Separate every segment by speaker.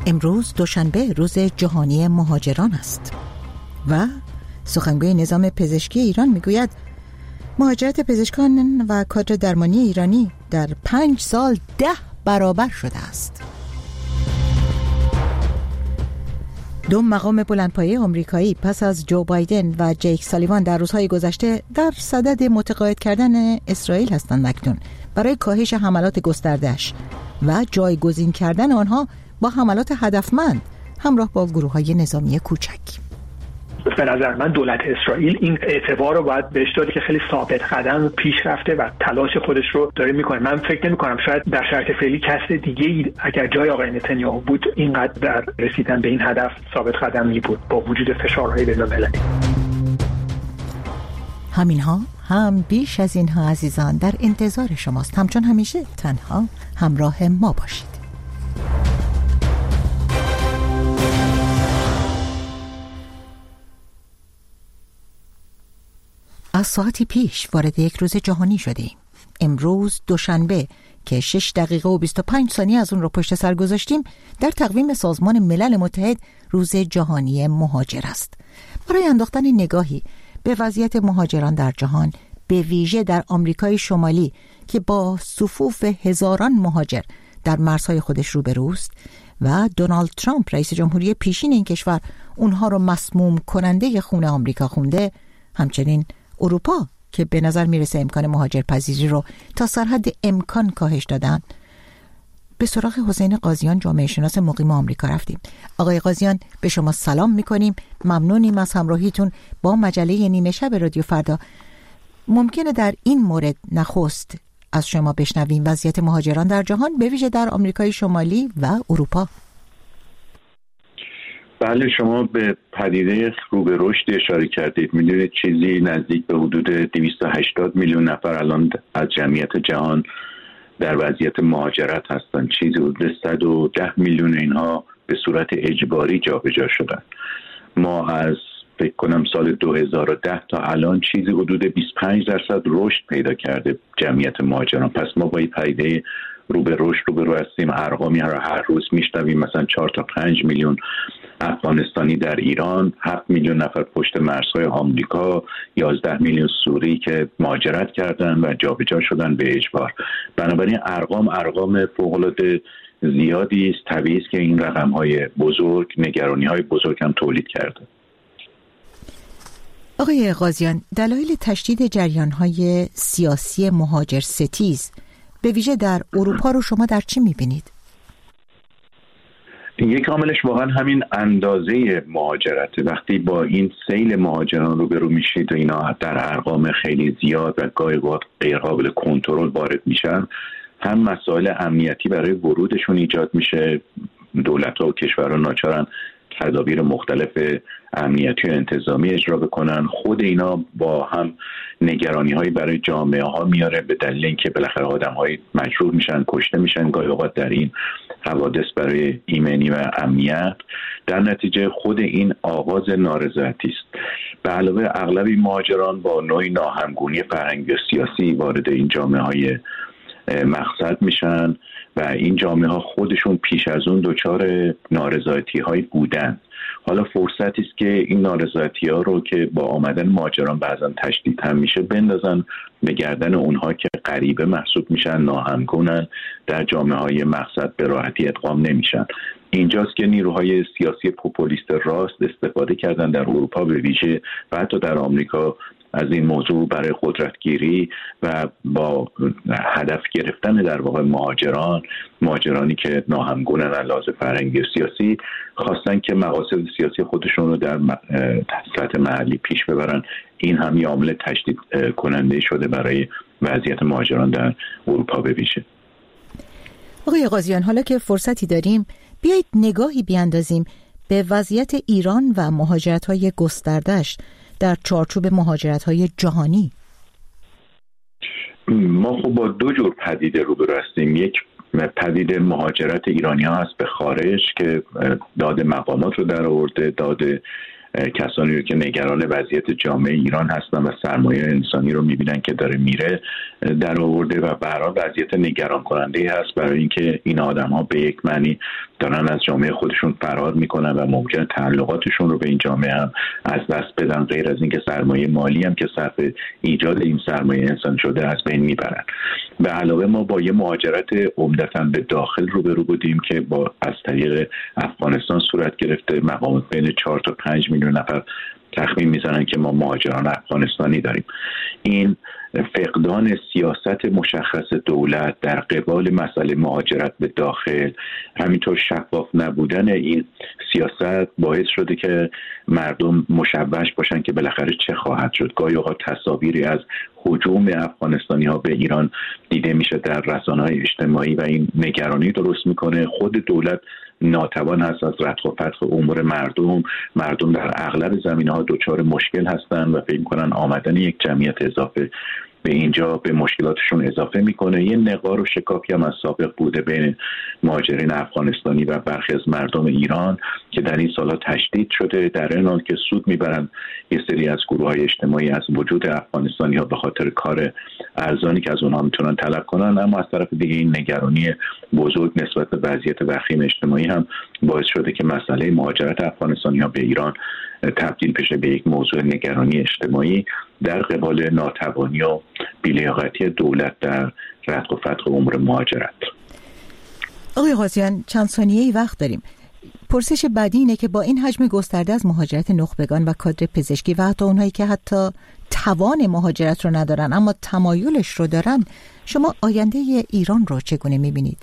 Speaker 1: امروز دوشنبه روز جهانی مهاجران است و سخنگوی نظام پزشکی ایران میگوید مهاجرت پزشکان و کادر درمانی ایرانی در 5 سال 10 برابر شده است. 2 مقام بلندپایه آمریکایی پس از جو بایدن و جیک سالیوان در روزهای گذشته در صدد متقاعد کردن اسرائیل هستند اکنون برای کاهش حملات گسترده‌اش و جایگزین کردن آنها با حملات هدفمند همراه با گروه‌های نظامی کوچک.
Speaker 2: به نظر من دولت اسرائیل این اعتبار رو باید بهش داد که خیلی ثابت قدم پیش رفته و تلاش خودش رو داره میکنه. من فکر نمی‌کنم شاید در شرایط فعلی کس دیگه‌ای اگر جای آقای نتانیاهو بود اینقدر در رسیدن به این هدف ثابت قدم بود با وجود فشارهای بین‌المللی.
Speaker 1: همینها هم بیش از اینها عزیزان در انتظار شماست. همچون همیشه تنها همراه ما باشید. از ساعتی پیش وارد یک روز جهانی شدیم. امروز دوشنبه که 6 دقیقه و 25 ثانیه از اون رو پشت سر گذاشتیم در تقویم سازمان ملل متحد روز جهانی مهاجر است. برای انداختن نگاهی به وضعیت مهاجران در جهان، به ویژه در آمریکای شمالی که با صفوف هزاران مهاجر در مرزهای خودش روبروست و دونالد ترامپ رئیس جمهوری پیشین این کشور اونها رو مسموم کننده خون آمریکا خونده، همچنین اروپا که به نظر میرسه امکان مهاجرپذیری رو تا سرحد امکان کاهش دادن، به سراغ حسین قاضیان جامعه شناس مقیم آمریکا رفتیم. آقای قاضیان به شما سلام میکنیم، ممنونیم از همراهیتون با مجله نیمه شب رادیو فردا. ممکنه در این مورد نخست از شما بشنویم وضعیت مهاجران در جهان، به ویژه در آمریکای شمالی و اروپا؟
Speaker 3: بله، شما به پدیده رو به رشد اشاره کردید. میدونید چیزی نزدیک به حدود 280 میلیون نفر الان از جمعیت جهان در وضعیت مهاجرت هستند. چیزی حدود 110 میلیون اینها به صورت اجباری جابجا شدن. ما از فکر کنم سال 2010 تا الان چیزی حدود 25% رشد پیدا کرده جمعیت مهاجران. پس ما با این پدیده رو به رشد هستیم. ارقامی رو هر روز میشنویم، مثلا 4 تا 5 میلیون افغانستانی در ایران، 7 میلیون نفر پشت مرزهای آمریکا، 11 میلیون سوری که مهاجرت کردن و جابجا شدن به اجبار. بنابراین ارقام فوق‌العاده زیادی است. طبیعی است که این رقم‌های بزرگ نگرانی‌های بزرگ هم تولید کرده.
Speaker 1: آقای قاضیان، دلایل تشدید جریان‌های سیاسی مهاجر ستیز به ویژه در اروپا رو شما در چی می‌بینید؟
Speaker 3: یک عاملش واقعا همین اندازه مهاجرته. وقتی با این سیل مهاجران روبرو میشید و اینا در ارقام خیلی زیاد و گاهی غیر قابل کنترل وارد میشن، هم مسائل امنیتی برای ورودشون ایجاد میشه. دولت‌ها و کشورها ناچارن تدابیر مختلف امنیتی و انتظامی اجرا بکنن. خود اینا با هم نگرانی‌هایی برای جامعه ها میاره، به دلیل اینکه بالاخره آدم‌های مجروح میشن، کشته میشن گاهی اوقات در این حوادث برای ایمنی و امنیت. در نتیجه خود این آغاز نارضایتی است. به علاوه اغلب این مهاجران با نوعی ناهمگونی فرهنگی و سیاسی وارد این جامعه‌های مقصد میشن و این جامعه ها خودشون پیش از اون دچار نارضایتی هایی بودن. حالا فرصتی است که این نارضایتی ها رو که با آمدن مهاجران بعضا تشدید هم میشه بندازن به گردن اونها که غریبه محسوب میشن، ناهمگونن، در جامعه های مقصد به راحتی ادغام نمیشن. اینجاست که نیروهای سیاسی پوپولیست راست استفاده کردن در اروپا به ویژه و حتی در آمریکا از این موضوع برای قدرتگیری و با هدف گرفتن در واقع مهاجرانی که ناهمگونن از لحاظ فرهنگی و سیاسی، خواستن که مقاصد سیاسی خودشون رو در سطح محلی پیش ببرن. این هم یه عامل تشدید کننده شده برای وضعیت مهاجران در اروپا به ویژه.
Speaker 1: آقای قاضیان، حالا که فرصتی داریم بیایید نگاهی بیاندازیم به وضعیت ایران و مهاجرت‌های گسترده‌اش در چارچوب مهاجرت‌های جهانی.
Speaker 3: ما خب با 2 جور پدیده روبرو هستیم. یک پدیده مهاجرت ایرانی‌ها هست به خارج که داد مقامات رو در آورده، داد کسانی رو که نگران وضعیت جامعه ایران هستن و سرمایه انسانی رو می‌بینن که داره میره در آورده و به هر حال وضعیت نگران کننده هست برای اینکه این آدم‌ها به یک معنی دارن از جامعه خودشون فرار میکنن و ممکنه تعلقاتشون رو به این جامعه هم از دست بدن، غیر از اینکه سرمایه مالی هم که صرف ایجاد این سرمایه انسان شده از بین میبرن. به علاوه ما با یه مهاجرت عمدتاً به داخل روبرو بودیم که از طریق افغانستان صورت گرفته. مقامات بین 4 تا 5 میلیون نفر تخمین میزنن که ما مهاجران افغانستانی داریم. این فقدان سیاست مشخص دولت در قبال مسئله مهاجرت به داخل، همینطور شفاف نبودن این سیاست باعث شده که مردم مشوش باشن که بالاخره چه خواهد شد. گاهی اوقات تصاویری از هجوم افغانستانی ها به ایران دیده میشه در رسانه‌های اجتماعی و این نگرانی درست میکنه. خود دولت ناتوان هست از رتق و فتق امور مردم در اغلب زمینه‌ها دچار مشکل هستن و فکر می‌کنن آمدن یک جمعیت اضافه به اینجا به مشکلاتشون اضافه میکنه. یه نقار و شکافی هم از سابق بوده بین مهاجرین افغانستانی و برخی از مردم ایران که در این سالها تشدید شده، در این حال که سود میبرن یه سری از گروه‌های اجتماعی از وجود افغانستانی ها به خاطر کار ارزانی که از اونها میتونن طلب کنن. اما از طرف دیگه این نگرانی بزرگ نسبت به وضعیت وخیم اجتماعی هم باعث شده که مسئله مهاجرت افغانستانی ها به ایران تبدیل بشه به یک موضوع نگرانی اجتماعی در قبال ناتوانی و بی‌لیاقتی دولت در رتق و فتق امور مهاجرت.
Speaker 1: آقای غازیان چند ثانیه‌ای وقت داریم. پرسش بعدی اینه که با این حجم گسترده از مهاجرت نخبگان و کادر پزشکی و حتی اونهایی که حتی توان مهاجرت رو ندارن اما تمایلش رو دارن، شما آینده ایران رو چگونه می‌بینید؟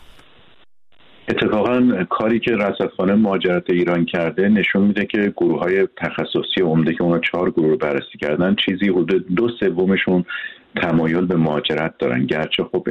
Speaker 3: اتفاقا کاری که رصدخانه مهاجرت ایران کرده نشون میده که گروه‌های تخصصی عمده که اونا 4 گروه رو بررسی کردن، چیزی حدود 2/3 تمایل به مهاجرت دارن. گرچه خب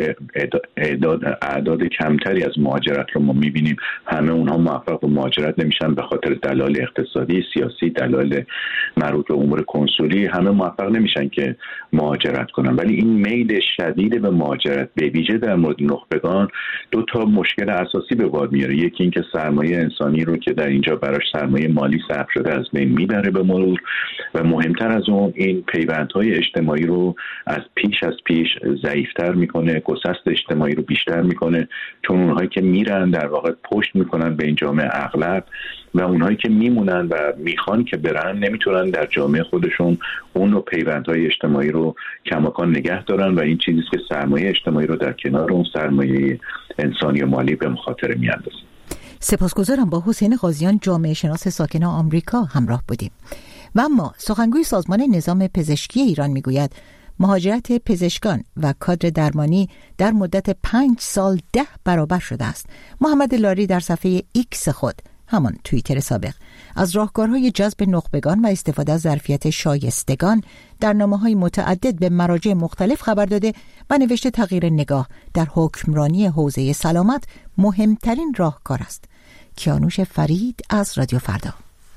Speaker 3: اعداد کمتری از مهاجرت رو ما میبینیم، همه اونها موفق به مهاجرت نمیشن به خاطر دلایل اقتصادی، سیاسی، دلایل مربوط به امور کنسولی، همه موفق نمیشن که مهاجرت کنن. ولی این میل شدید به مهاجرت به ویژه در مورد نخبگان 2 تا مشکل اساسی به بار میاره. یکی این که سرمایه انسانی رو که در اینجا براش سرمایه مالی صرف شده از بین میبره به مرور، و مهمتر از اون این پیوندهای اجتماعی رو از پیش ضعیفتر میکنه، گسست اجتماعی رو بیشتر میکنه، چون اونهایی که میرن در واقع پشت میکنن به این جامعه اغلب، و اونهایی که میمونن و میخوان که برن نمیتونن در جامعه خودشون اون رو پیوندهای اجتماعی رو کماکان نگه دارن، و این چیزیست که سرمایه اجتماعی رو در کنار اون سرمایه انسانی و مالی به مخاطره میاندازه.
Speaker 1: سپاسگزارم. با حسین غازیان جامعه شناس ساکن آمریکا همراه بودیم. و اما سخنگوی سازمان نظام پزشکی ایران میگوید مهاجرت پزشکان و کادر درمانی در مدت 5 سال 10 برابر شده است. محمد لاری در صفحه ایکس خود، همان توییتر سابق، از راهکارهای جذب نخبگان و استفاده از ظرفیت شایستگان در نامه‌های متعدد به مراجع مختلف خبر داده و نوشته تغییر نگاه در حکمرانی حوزه سلامت مهمترین راهکار است. کیانوش فرید از رادیو فردا.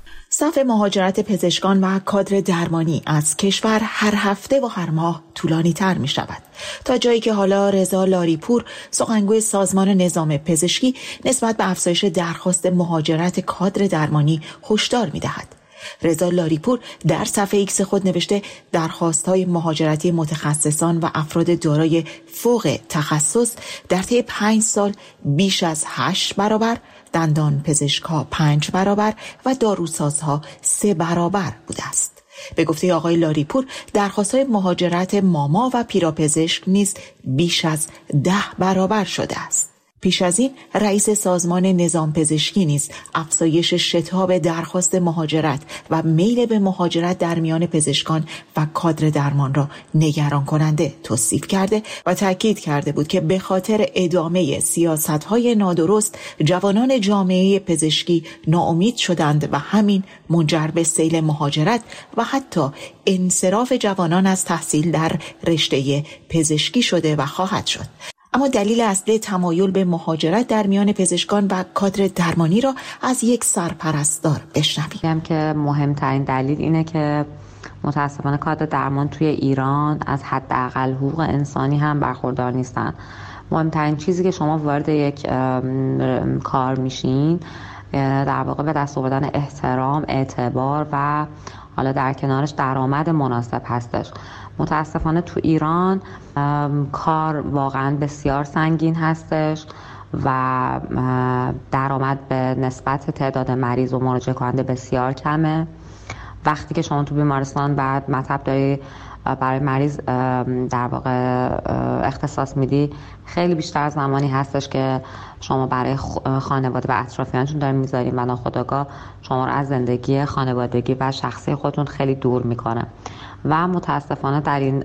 Speaker 4: صف مهاجرت پزشکان و کادر درمانی از کشور هر هفته و هر ماه طولانی تر می شود، تا جایی که حالا رضا لاریپور، سخنگوی سازمان نظام پزشکی، نسبت به افزایش درخواست مهاجرت کادر درمانی هشدار می دهد. رضا لاریپور در صفحه ایکس خود نوشته درخواست‌های مهاجرتی متخصصان و افراد دارای فوق تخصص در طی 5 سال بیش از 8 برابر، دندان پزشک‌ها 5 برابر و داروسازها 3 برابر بوده است. به گفته آقای لاریپور، درخواست‌های مهاجرت ماما و پیراپزشک نیز بیش از 10 برابر شده است. پیش از این رئیس سازمان نظام پزشکی نیز افزایش شتاب درخواست مهاجرت و میل به مهاجرت در میان پزشکان و کادر درمان را نگران کننده توصیف کرده و تاکید کرده بود که به خاطر ادامه سیاست‌های نادرست جوانان جامعه پزشکی ناامید شدند و همین منجر به سیل مهاجرت و حتی انصراف جوانان از تحصیل در رشته پزشکی شده و خواهد شد. اما دلیل اصلی تمایل به مهاجرت در میان پزشکان و کادر درمانی را از یک سرپرستار بشنویم.
Speaker 5: که مهمترین دلیل اینه که متاسفانه کادر درمان توی ایران از حداقل حقوق انسانی هم برخوردار نیستن. مهمترین چیزی که شما وارد یک کار میشین در واقع به دست آوردن احترام، اعتبار و حالا در کنارش درآمد مناسب هستش. متاسفانه تو ایران کار واقعا بسیار سنگین هستش. و درآمد به نسبت تعداد مریض و مراجعه کننده بسیار کمه. وقتی که شما تو بیمارستان بعد مطب داری برای مریض در واقع اختصاص میدی، خیلی بیشتر از زمانی هستش که شما برای خانواده و اطرافیانتون دارین میذارین و ناخودآگاه شما رو از زندگی خانوادگی و شخصی خودتون خیلی دور میکنه و متاسفانه در این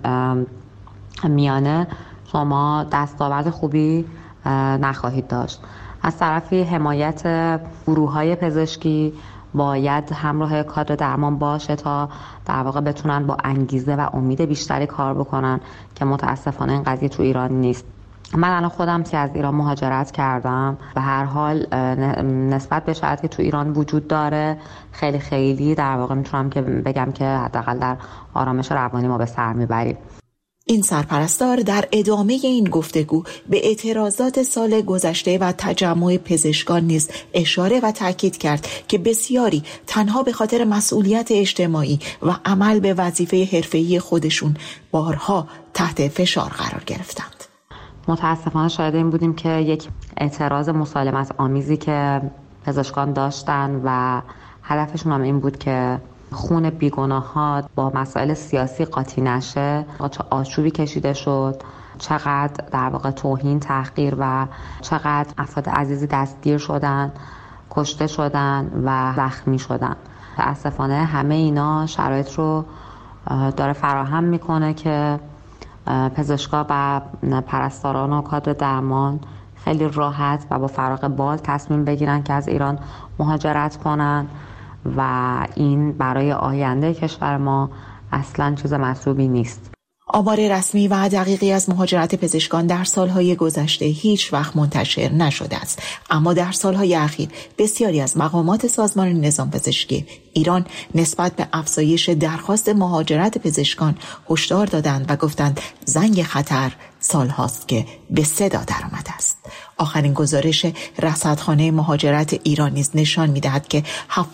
Speaker 5: میانه شما دستاورد خوبی نخواهید داشت. از طرفی حمایت گروه‌های پزشکی باید همراه کادر درمان باشه تا در واقع بتونن با انگیزه و امید بیشتری کار بکنن که متاسفانه این قضیه تو ایران نیست. من الان خودم که از ایران مهاجرت کردم، به هر حال نسبت به شرایطی که تو ایران وجود داره خیلی در واقع میتونم که بگم که حداقل در آرامش روانی ما به سر میبریم.
Speaker 4: این سرپرستار در ادامه این گفتگو به اعتراضات سال گذشته و تجمع پزشکان نیز اشاره و تاکید کرد که بسیاری تنها به خاطر مسئولیت اجتماعی و عمل به وظیفه حرفه‌ای خودشون بارها تحت فشار قرار گرفتند.
Speaker 5: متاسفانه شاهد این بودیم که یک اعتراض مسالمت آمیزی که پزشکان داشتن و هدفشون هم این بود که خون بیگناهات با مسائل سیاسی قاطی نشه، چه آشوبی کشیده شد، چقدر در واقع توهین، تحقیر و چقدر افراد عزیزی دستگیر شدن، کشته شدن و زخمی شدن. متاسفانه همه اینا شرایط رو داره فراهم میکنه که پزشکا و پرستاران و کادر درمان خیلی راحت و با فراغ بال تصمیم بگیرن که از ایران مهاجرت کنن و این برای آینده کشور ما اصلاً چیز مطلوبی نیست.
Speaker 4: آمار رسمی و دقیقی از مهاجرت پزشکان در سالهای گذشته هیچ وقت منتشر نشده است، اما در سالهای اخیر بسیاری از مقامات سازمان نظام پزشکی ایران نسبت به افزایش درخواست مهاجرت پزشکان هشدار دادند و گفتند زنگ خطر سالهاست که به صدا درآمده است. آخرین گزارش رصدخانه مهاجرت ایران نیز نشان می‌دهد که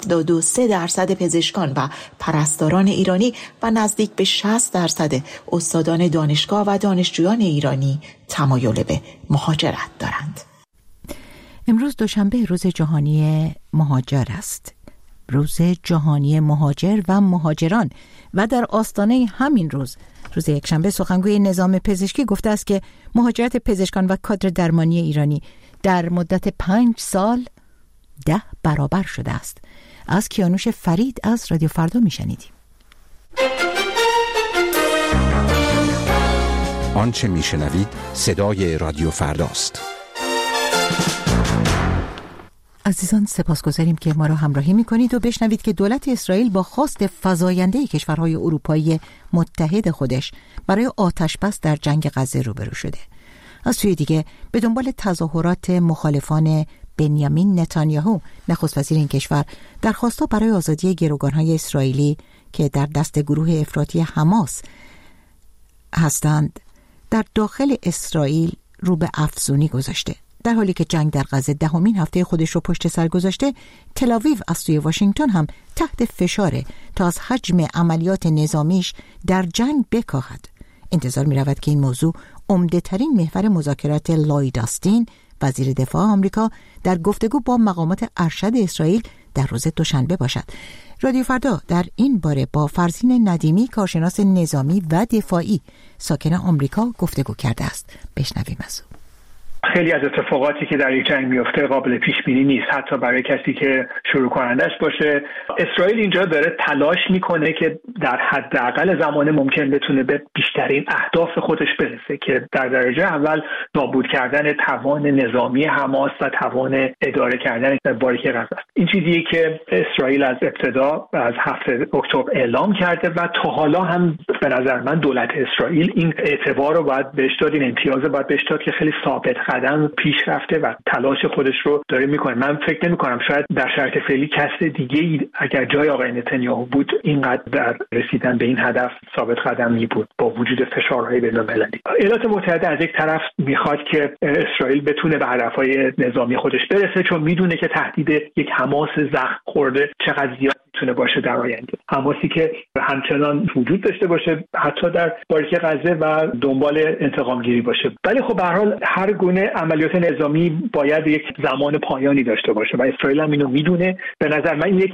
Speaker 4: 73% پزشکان و پرستاران ایرانی و نزدیک به 60% استادان دانشگاه و دانشجویان ایرانی تمایل به مهاجرت دارند.
Speaker 1: امروز دوشنبه روز جهانی مهاجر است. روز جهانی مهاجر و مهاجران و در آستانه همین روز یکشنبه سخنگوی نظام پزشکی گفته است که مهاجرت پزشکان و کادر درمانی ایرانی در مدت 5 سال 10 برابر شده است. از کیانوش فرید از رادیو فردا میشنیدیم.
Speaker 6: آنچه میشنوید صدای رادیو فرداست.
Speaker 1: عزیزان سپاسگزاریم که ما را همراهی میکنید و بشنوید که دولت اسرائیل با خواست فزاینده کشورهای اروپایی متحد خودش برای آتش‌بس در جنگ غزه روبرو شده. از سوی دیگه به دنبال تظاهرات مخالفان بنیامین نتانیاهو نخست وزیر این کشور درخواست‌ها برای آزادی گروگان‌های اسرائیلی که در دست گروه افراطی حماس هستند در داخل اسرائیل رو به افزونی گذاشته. در حالی که جنگ در غزه 10مین هفته خودش رو پشت سر گذاشته، تل‌آویو از سوی واشنگتن هم تحت فشاره تا از حجم عملیات نظامیش در جنگ بکاهد. انتظار می رود که این موضوع عمده ترین محور مذاکرات لوید آستین وزیر دفاع آمریکا در گفتگو با مقامات ارشد اسرائیل در روز دوشنبه باشد. رادیو فردا در این باره با فرزین ندیمی کارشناس نظامی و دفاعی ساکن آمریکا گفتگو کرده است. بشنویم از او.
Speaker 2: خیلی از اتفاقاتی که در یک جنگ میفته قابل پیش بینی نیست، حتی برای کسی که شروع کنندش باشه. اسرائیل اینجا داره تلاش میکنه که در حداقل زمان ممکن بتونه به بیشترین اهداف خودش برسه که در درجه اول نابود کردن توان نظامی حماس و توان اداره کردن باریک غزه است. این چیزیه که اسرائیل از ابتدا از 7 اکتبر اعلام کرده و تا حالا هم به نظر من دولت اسرائیل این اعتبار رو باید بهش داد، این امتیاز رو باید بهش داد که خیلی ثابت قدم پیش رفته و تلاش خودش رو داره میکنه. من فکر نمی‌کنم شاید در شرایط فعلی کس دیگه‌ای اگر جای آقای نتانیاهو بود اینقدر در رسیدن به این هدف ثابت قدم می‌بود با وجود فشارهای بین‌المللی. ایالات متحده از یک طرف میخواد که اسرائیل بتونه به هدفهای نظامی خودش برسه، چون میدونه که تهدید یک حماس زخم خورده چقدر زیاد میتونه باشه در آینده. حماسی که همچنان وجود داشته باشه حتی در باریک غزه و دنبال انتقام گیری باشه. ولی خب به هر حال هر گونه عملیات نظامی باید یک زمان پایانی داشته باشه و اسرائیل هم اینو میدونه. به نظر من این یک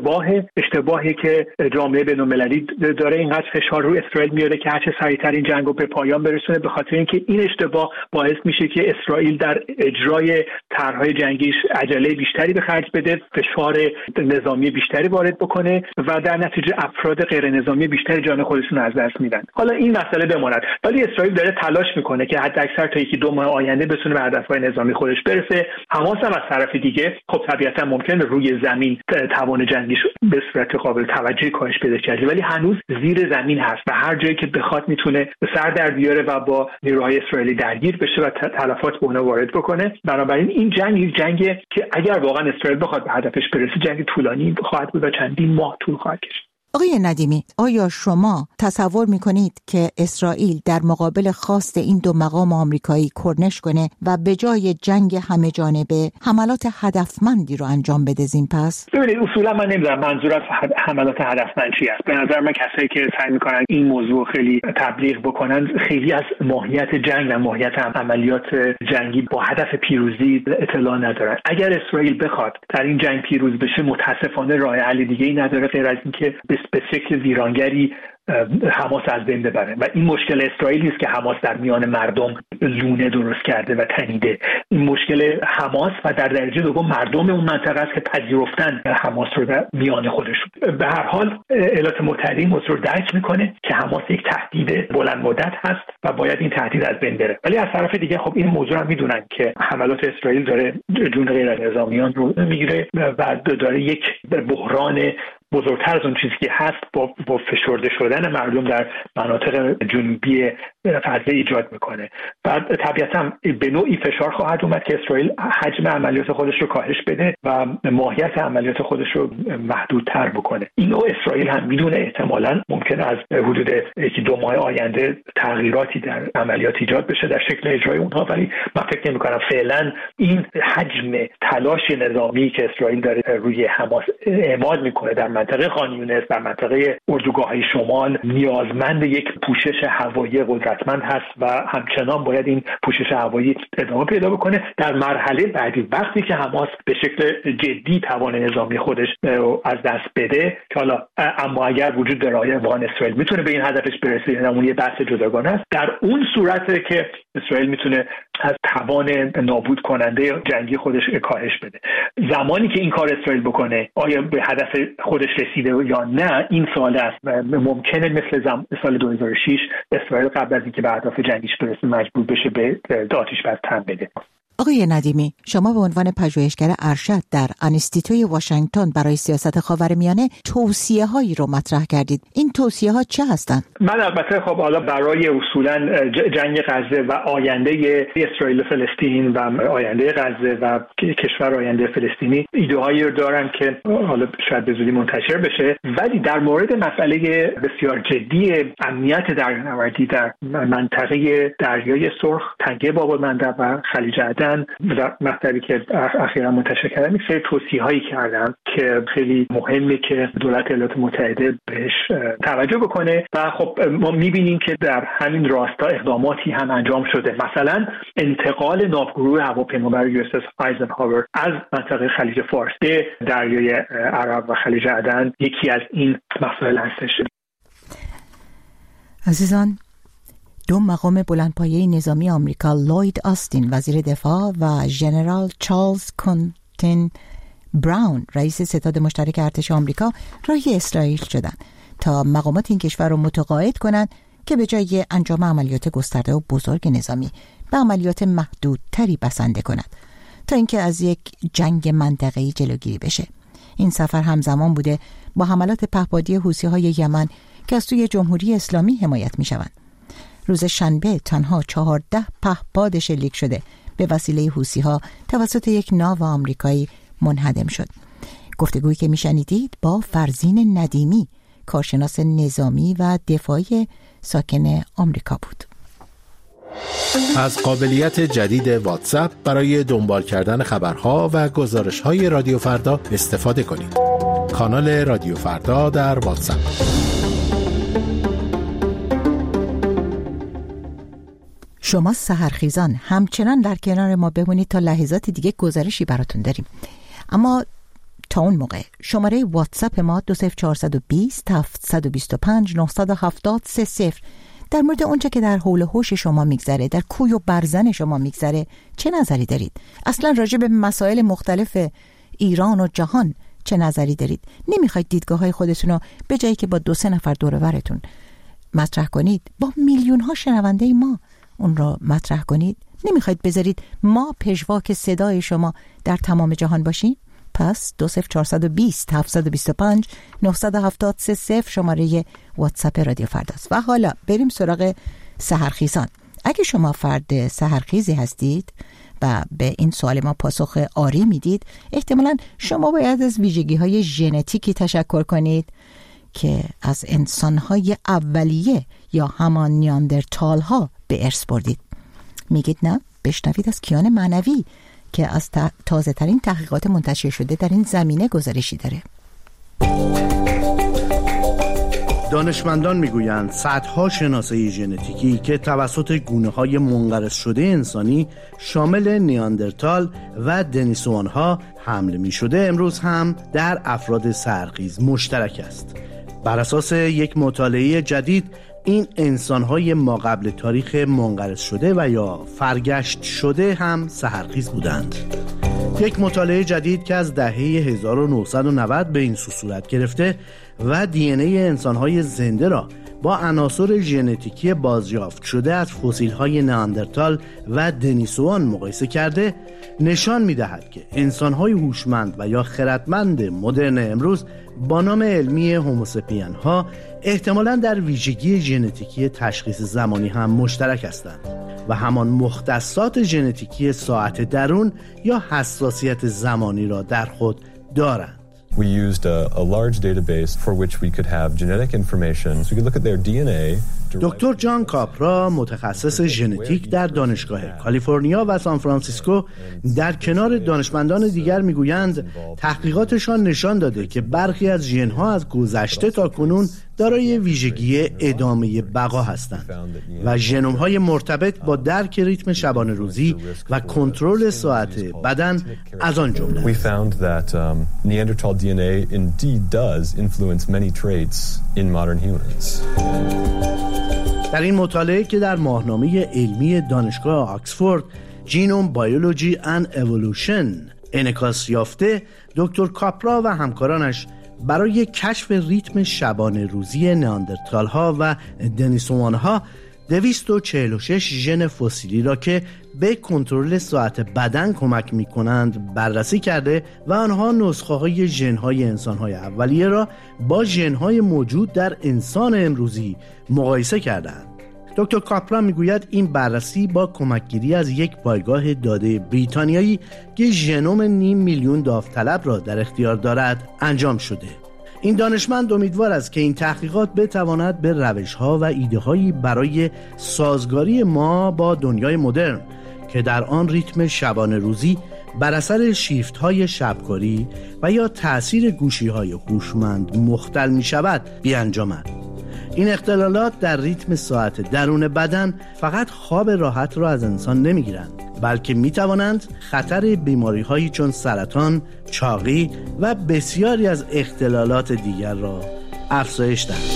Speaker 2: اشتباهی که جامعه بین‌المللی داره اینقدر فشار رو اسرائیل میاره که هر چه سریعتر این جنگو به پایان برسونه، به خاطر اینکه این اشتباه باعث میشه که اسرائیل در اجرای طرح‌های جنگیش عجله بیشتری به خرج بده، فشار نظامی بیشتری وارد بکنه و در نتیجه افراد غیر نظامی بیشتری جان خودشون از دست میدن. حالا این مسئله بماند، ولی اسرائیل داره تلاش میکنه که حداکثر تا 1-2 ماه آینده بتونه به هدفهای نظامی خودش برسه. حماس هم از طرف دیگه خب طبیعتا ممکنه روی زمین توان جنگیش به صورت قابل توجهی کاهش پیدا کنه، ولی هنوز زیر زمین هست و هر جایی که بخواد میتونه به سر در بیاره و با نیروهای اسرائیلی درگیر بشه و تلفات به اونها وارد بکنه. بنابراین این جنگی که اگر واقعا اسرائیل بخواد به هدفش برسه، جنگ طولانی خواهد بود و چندین ماه طول خواهد کشید.
Speaker 1: آقای ندیمی، آیا شما تصور میکنید که اسرائیل در مقابل خواست این دو مقام آمریکایی کرنش کنه و به جای جنگ همه جانبه حملات هدفمندی رو انجام بده زین پس؟
Speaker 2: ببینید اصولا من نمیدونم منظور از حملات هدفمند چی است. به نظر من کسایی که سعی میکنن این موضوع خیلی تبلیغ بکنن خیلی از ماهیت جنگ و ماهیت عملیات جنگی با هدف پیروزی اطلاع ندارن. اگر اسرائیل بخواد در این جنگ پیروز بشه، متاسفانه راه حل دیگه‌ای نداره غیر از اینکه به شکل ویرانگری حماس از بین ببره و این مشکل اسرائیلی است که حماس در میان مردم لونه درست کرده و تنیده. این مشکل حماس و در درجه دوم مردم اون منطقه است که پذیرفتن حماس رو در میان خودشون. به هر حال ایالات متحده این موضوع رو درک میکنه که حماس یک تهدید بلند مدت هست و باید این تهدید از بین بره، ولی از طرف دیگه خب این موضوع هم میدونن که حملات اسرائیل داره جون غیر نظامیان رو میگیره و داره یک بحران بزرگتر از اون چیزی که هست با فشرده شدن مردم در مناطق جنوبی غزه ایجاد میکنه و طبیعتا به نوعی فشار خواهد اومد که اسرائیل حجم عملیات خودش رو کاهش بده و ماهیت عملیات خودش رو محدودتر بکنه. اینو اسرائیل هم میدونه. احتمالاً ممکنه از حدود 1-2 ماه آینده تغییراتی در عملیات ایجاد بشه در شکل اجرای اونها، ولی من فکر نمی‌کنم فعلا این حجم تلاش نظامی که اسرائیل داره روی حماس اعمال میکنه در منطقه خان یونس، در منطقه اردوگاه‌های شمال، نیازمند یک پوشش هوایی قدرتمند هست و همچنان باید این پوشش هوایی ادامه پیدا بکنه. در مرحله بعدی وقتی که حماس به شکل جدی توان نظامی خودش از دست بده، که حالا اما اگر وجود داره واقعا اسرائیل میتونه به این هدفش برسه، یعنی اون یه بحث جداگانه است، در اون صورته که اسرائیل میتونه از توان نابود کننده جنگی خودش کاهش بده. زمانی که این کار اسرائیل بکنه آیا به هدف خودش رسیده یا نه، این سوال است. ممکنه مثل سال 2006 اسرائیل قبل از اینکه به اهداف جنگیش برسه مجبور بشه به آتش بس تن بده.
Speaker 1: آقای ندیمی، شما به عنوان پژوهشگر ارشد در انستیتوی واشنگتن برای سیاست خاورمیانه توصیه‌هایی رو مطرح کردید. این توصیه‌ها چه هستند؟
Speaker 2: من البته خب حالا برای اصولا جنگ غزه و آینده اسرائیل و فلسطین و آینده غزه و کشور آینده فلسطینی ایده‌هایی رو دارم که حالا شاید به زودی منتشر بشه، ولی در مورد مسئله بسیار جدی امنیت دریانوردی در منطقه دریای سرخ، تنگه باب‌المندب و خلیج عدن، در مطلبی که اخیراً منتشر کردم یک سری توصیه‌هایی کردم که خیلی مهمه که دولت ایالات متحده بهش توجه بکنه و خب ما می‌بینیم که در همین راستا اقداماتی هم انجام شده. مثلا انتقال ناوگروه هواپیمابر یو.اس.اس آیزنهاور از منطقه خلیج فارس به دریای عرب و خلیج عدن یکی از این مسائل هستش.
Speaker 1: عزیزان، دو مقام بلندپایه نظامی آمریکا، لوید آستین وزیر دفاع و ژنرال چارلز کنتن براون رئیس ستاد مشترک ارتش آمریکا راهی اسرائیل شدند تا مقامات این کشور را متقاعد کنند که به جای انجام عملیات گسترده و بزرگ نظامی به عملیات محدودتری بسنده کند تا اینکه از یک جنگ منطقه‌ای جلوگیری بشه. این سفر همزمان بوده با حملات پهپادی حوثی‌های یمن که از سوی جمهوری اسلامی حمایت می‌شوند. روز شنبه تنها 14 پهپاد شلیک شده به وسیله حوثی‌ها توسط یک ناو آمریکایی منهدم شد. گفتگویی که میشنیدید با فرزین ندیمی، کارشناس نظامی و دفاعی ساکن آمریکا بود.
Speaker 7: از قابلیت جدید واتساپ برای دنبال کردن خبرها و گزارش‌های رادیو فردا استفاده کنید. کانال رادیو فردا در واتساپ.
Speaker 1: شما سحرخیزان همچنان در کنار ما بمونید تا لحظات دیگه گزارشی براتون داریم. اما تا اون موقع شماره واتساپ ما 20420 725 970 30 در مورد اونچه که در حول و حوش شما میگذره، در کوی و برزن شما میگذره چه نظری دارید؟ اصلا راجع به مسائل مختلف ایران و جهان چه نظری دارید؟ نمیخواید دیدگاه های خودتون رو به جایی که با 2-3 نفر دور و برتون مطرح کنید، با میلیون ها شنونده ما اون رو مطرح کنید؟ نمیخواید بذارید ما پژواک صدای شما در تمام جهان باشیم؟ پس 20420 725 970 30 شماره واتساپ رادیو فرداست. و حالا بریم سراغ سحرخیزان. اگه شما فرد سحرخیزی هستید و به این سوال ما پاسخ آری میدید، احتمالاً شما باید از ویژگی‌های ژنتیکی تشکر کنید که از انسان‌های اولیه یا همان نیاندرتال ها به ارث بردید. میگید نه؟ بشنوید از کیان معنوی که از تازه ترین تحقیقات منتشر شده در این زمینه گزارشی داره.
Speaker 8: دانشمندان میگویند صدها شناسایی ژنتیکی که توسط گونه‌های منقرض شده انسانی شامل نیاندرتال و دنیسوان‌ها حمل می‌شده امروز هم در افراد سحرخیز مشترک است. بر اساس یک مطالعه جدید این انسان‌های ما قبل تاریخ منقرض شده و یا فرگشت شده هم سحرخیز بودند. یک مطالعه جدید که از دهه 1990 به این صورت گرفته و دی ان ای انسان‌های زنده را با عناصر ژنتیکی بازیافت شده از فسیل‌های نیاندرتال و دنیسوان مقایسه کرده، نشان می‌دهد که انسان‌های هوشمند و یا خردمند مدرن امروز با نام علمی هوموسپین ها احتمالاً در ویژگی ژنتیکی تشخیص زمانی هم مشترک هستند و همان مختصات ژنتیکی ساعت درون یا حساسیت زمانی را در خود دارند.
Speaker 9: We used a large database for which we could have genetic information. So we could look at their DNA.
Speaker 8: دکتر جان کاپرا متخصص ژنتیک در دانشگاه کالیفرنیا و سان فرانسیسکو در کنار دانشمندان دیگر میگویند تحقیقاتشان نشان داده که برخی از ژن‌ها از گذشته تا کنون دارای ویژگی ادامه بقا هستند و ژنوم‌های مرتبط با درک ریتم شبانه روزی و کنترل ساعت بدن از آن جمله.
Speaker 9: We found that Neanderthal DNA indeed does influence many traits in modern humans.
Speaker 8: در این مطالعه که در ماهنامه علمی دانشگاه آکسفورد جینوم بایولوژی اند اِوولوشن انعکاس یافته، دکتر کاپرا و همکارانش برای کشف ریتم شبانه روزی نیاندرتال ها و دنیسوان ها 246 ژن فسیلی را که به کنترل ساعت بدن کمک می کنند بررسی کرده و آنها نسخه های ژن های انسان های اولیه را با ژن های موجود در انسان امروزی مقایسه کردند. دکتر کاپرا میگوید این بررسی با کمکگیری از یک پایگاه داده بریتانیایی که ژنوم 500,000 داوطلب را در اختیار دارد انجام شده. این دانشمند امیدوار است که این تحقیقات بتواند به روش‌ها و ایده‌هایی برای سازگاری ما با دنیای مدرن که در آن ریتم شبانه روزی بر اثر شیفت‌های شبکاری و یا تأثیر گوشی‌های هوشمند مختل می‌شود بیانجامد. این اختلالات در ریتم ساعت درون بدن فقط خواب راحت را از انسان نمیگیرند، بلکه میتوانند خطر بیماری‌هایی چون سرطان، چاقی و بسیاری از اختلالات دیگر را افزایش دهند.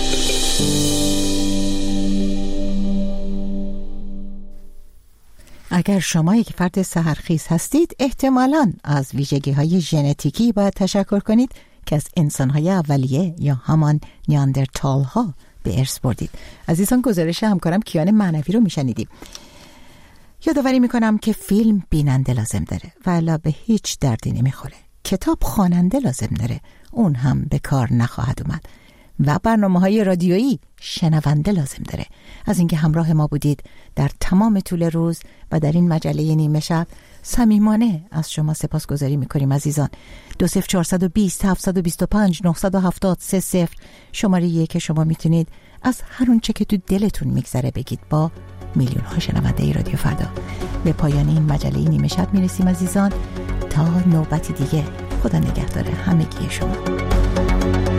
Speaker 1: اگر شما یک فرد سحرخیز هستید، احتمالاً از ویژگی‌های ژنتیکی باید تشکر کنید که از انسان‌های اولیه یا همان نیاندرتال ها به ارث بردید. عزیزان، گزارش همکارم کیان معنوی رو میشنیدیم. یادآوری میکنم که فیلم بیننده لازم داره و الا به هیچ دردی نمیخوره. کتاب خواننده لازم داره، اون هم به کار نخواهد اومد. و برنامه‌های رادیویی شنونده لازم داره. از اینکه همراه ما بودید در تمام طول روز و در این مجله نیمه شب، صمیمانه از شما سپاسگزاری میکنیم عزیزان. 20420 725 970 30 شماره‌ایه که شما میتونید از هر اون چه که تو دلتون میگذره بگید. با میلیون ها شنونده رادیو فردا به پایان این مجله نیمه شب میرسیم عزیزان. تا نوبتی دیگه، خدا نگهدار همگی شما.